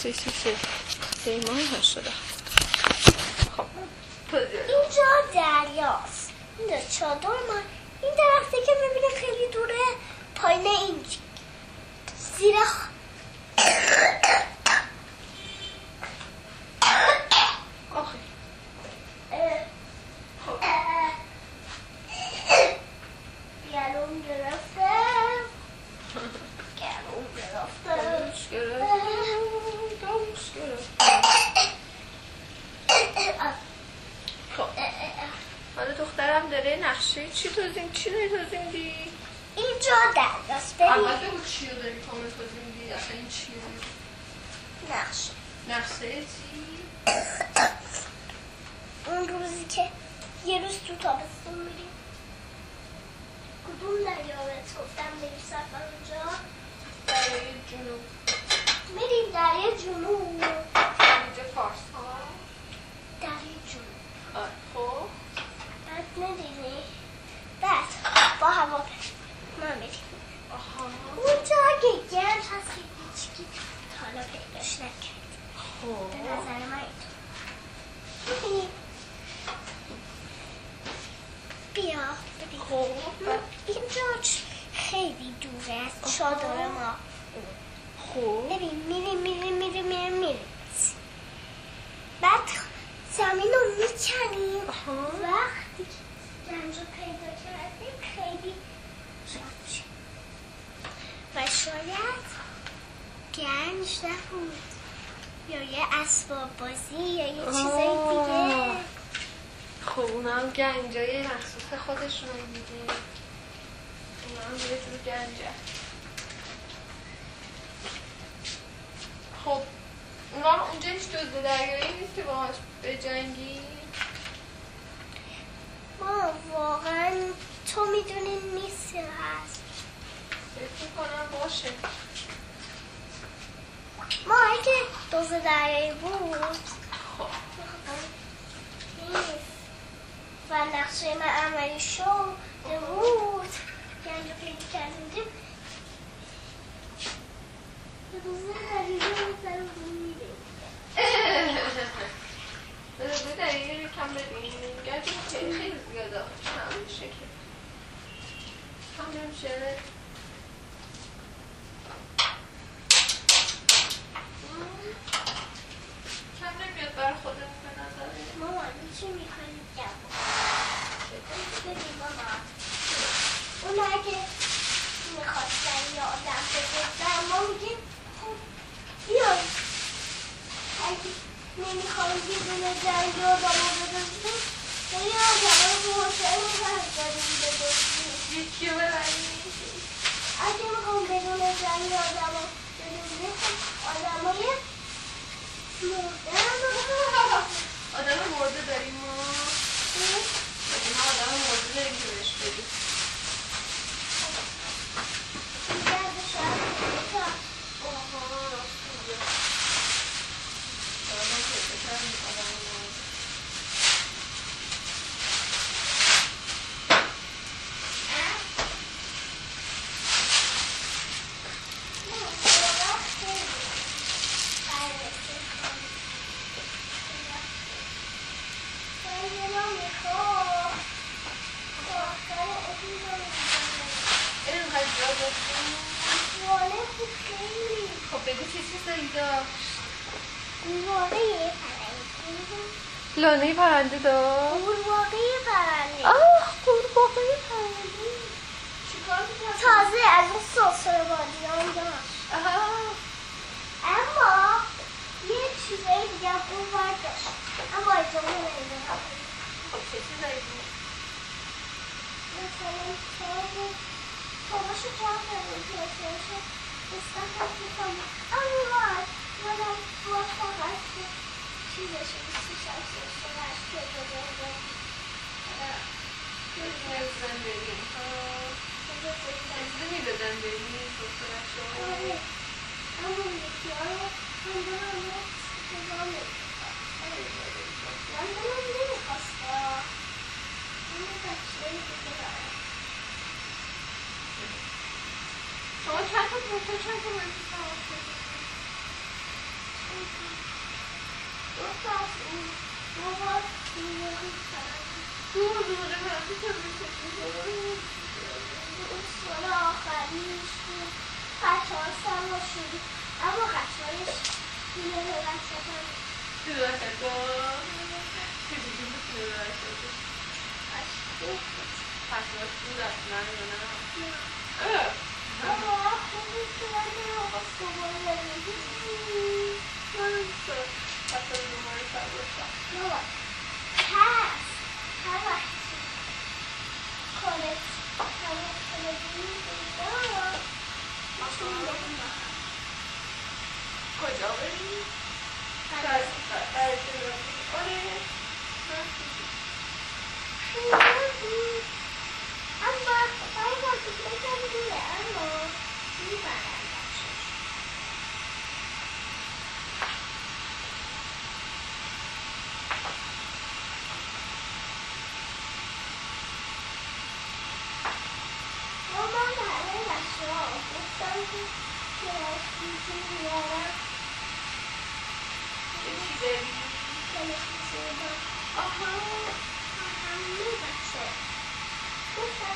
خب اینجا دریاست. اینجا چادر ما. این درختی که میبینه خیلی دوره پایین این زیر چی توزیم دی؟ اینجا دریاست. اول بگو چی رو داری کامل توزیم دی؟ اصلا این چیه؟ نقشه چی؟ اون روزی که یه روز تو تابستون میریم کدوم دریا بهت گفتم بریم سفر اونجا؟ دریای جنوب. میریم دریای جنوب. اینجا فارس ها؟ دریای جنوب. خب بعد میدینی؟ بعد با هوا ما میریم. اونجا اگه گرد هست که هیچکی حالا پیداش نکرد. به نظر من اینطور. بیا ببین. اینجا خیلی دوره از چادر ما. ببین میریم. بعد زمین رو میکنیم. وقتی گنج رو پیدا کردیم خیلی شاد میشه. و شاید گنج نبود یا یه اسباب بازی یا یه چیزای دیگه. خب اونا هم گنجای مخصوص خودشون دیگه. اونا هم یه جور گنجه. خب اونا اونجا هیچ جزء دریایی نیست که باهاش بجنگی؟ ما واقعا تو میدونی نیست هست. فکر کنم باشه. ما اگه دوز دریایی بود خب نیست و نقشه من عملی شده بود گنج رو پیدا کردیم دوز دریایی رو میریم. دوز دریایی رو کم ببینیم. گنج خیلی زیاده همین شکل هم نمیشه. کم نمیاد برای خودمون به نظره. مامان چی میخوایی ببین مامان اون اگه میخواستن یا آدم بگذن ما میگیم خب بیای اگه نمیخوایم یه دونه جنگ یا آدم رو بدازیم یا یه آدم رو بوشه رو برداریم بدازیم یکی رو ببریم. اگه میخوام بدون جنگ یا آدم رو بدازیم آدم های آدم مرده داریم ما. آدم مرده داریم که بهش بدیم. لانه پرنده داشت؟ قورباغه پرنده. قورباغه پرنده تازه از اون ساسر بادیان داشت. اما یه چیزایی دیگه اون ور داشت اما اجازه نمیدونم. خب چه چیزایی بود؟ مثلا تاباشو جمع کنیم پلسیشو استفاده میکنم اما مادم موفق که چیزشو بسیش افزشو هشت که بزرگه بزن بریم اجازه میدادن بریم سوسرشو. اما یکی ها رو من دارم من دارم نمیخواسته اما بچه دیگه دارم. شما چند تا پروسه چند تا باید سوار شدید؟ سال آخریش بچه ها سال شدی اما قشنگش اینه به بچه ها کجا بریم؟ اما باید وقتی بکنم دوره اما میبرم بچه مامان برای بچه ها گفتم که کلاسیکی میارم چی داری؟ تلویزیون آها همه بچه گفتم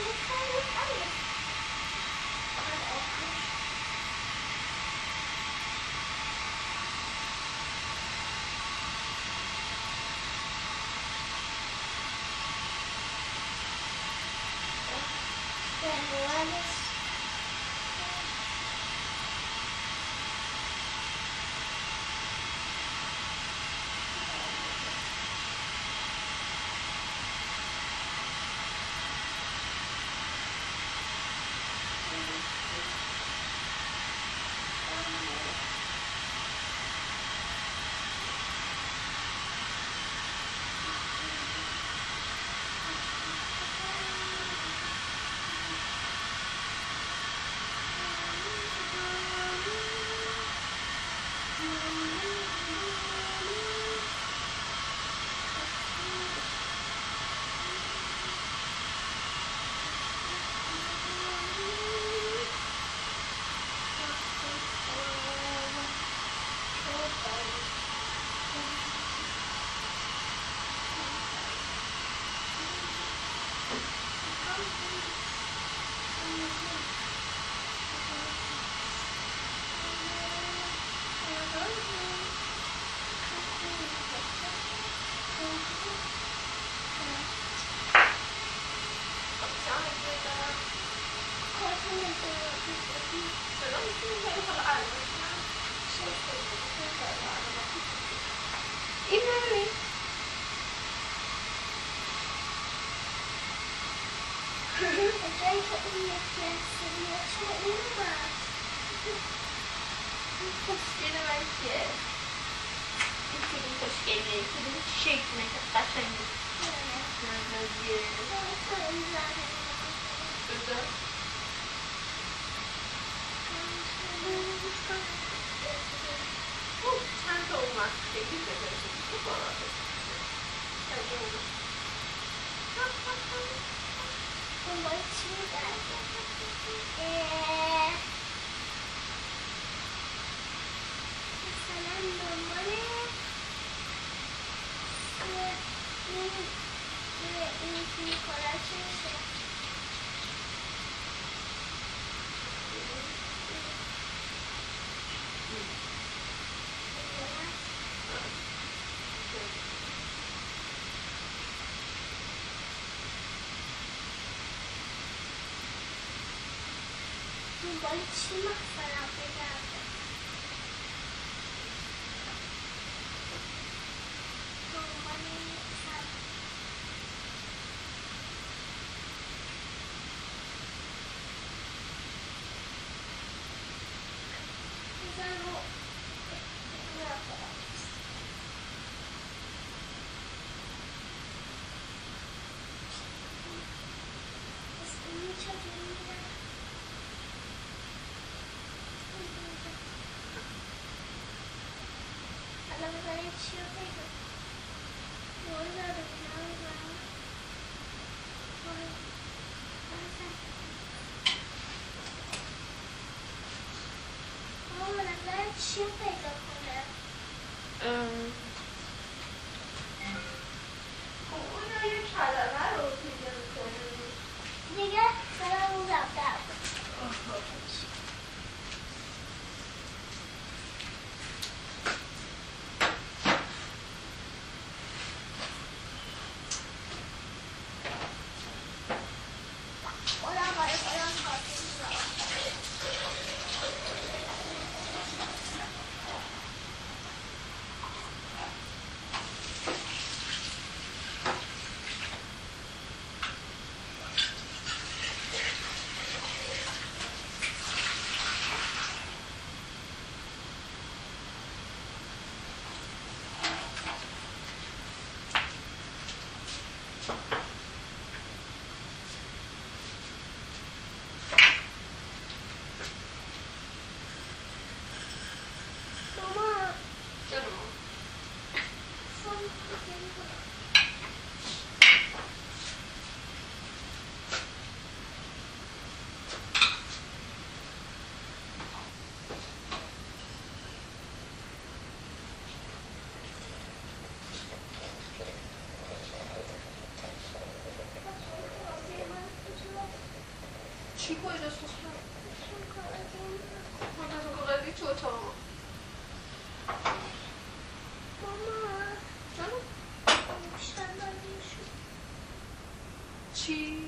این نمی جایی که اون یکی سریعه چرا این اومد خوشگل من کیه؟ این کدوم خوشگله؟ کدوم شکل که قشنگه؟ نزدیه بذار چند تا اومد خیلی بذارشون بکنم دنبال چی مثلا دنبال این میکنه چشه دنبال چی مثلا بگردم دنبال چی پیدا کنه؟ گوشی کجاست؟ منتظر کاغذی تو اتاق ما. ماما جانم؟ چی؟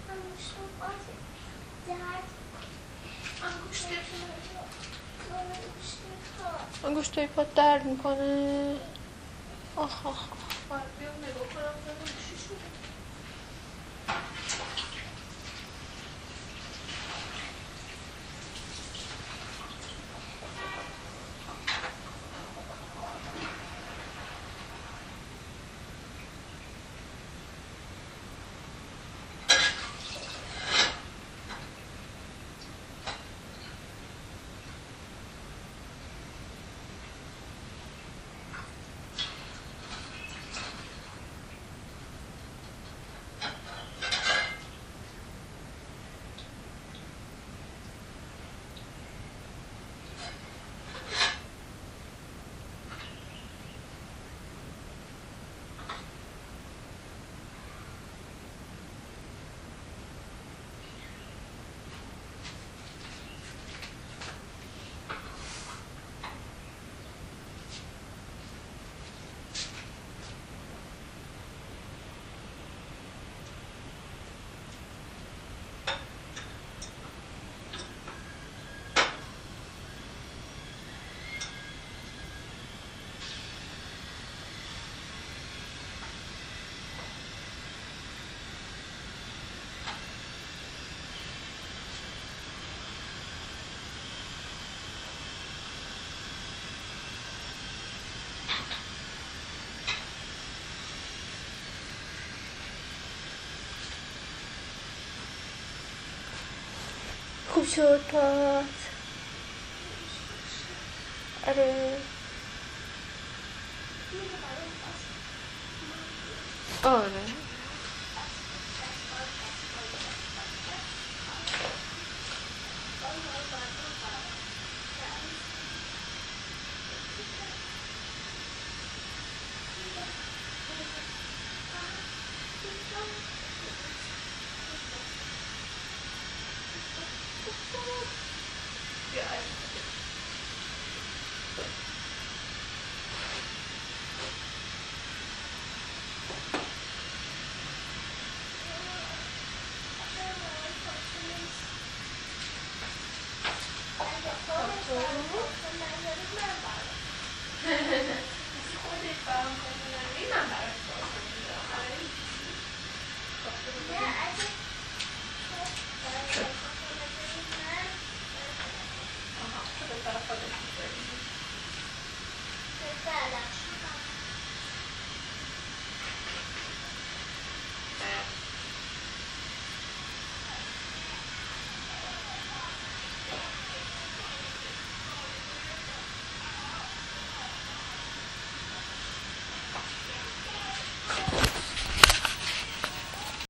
انگشتای پات درد میکنه. آخ آخ باید بیام نگاه کنم ببینم چی شده. خوب شد پات. آره آره نه اگه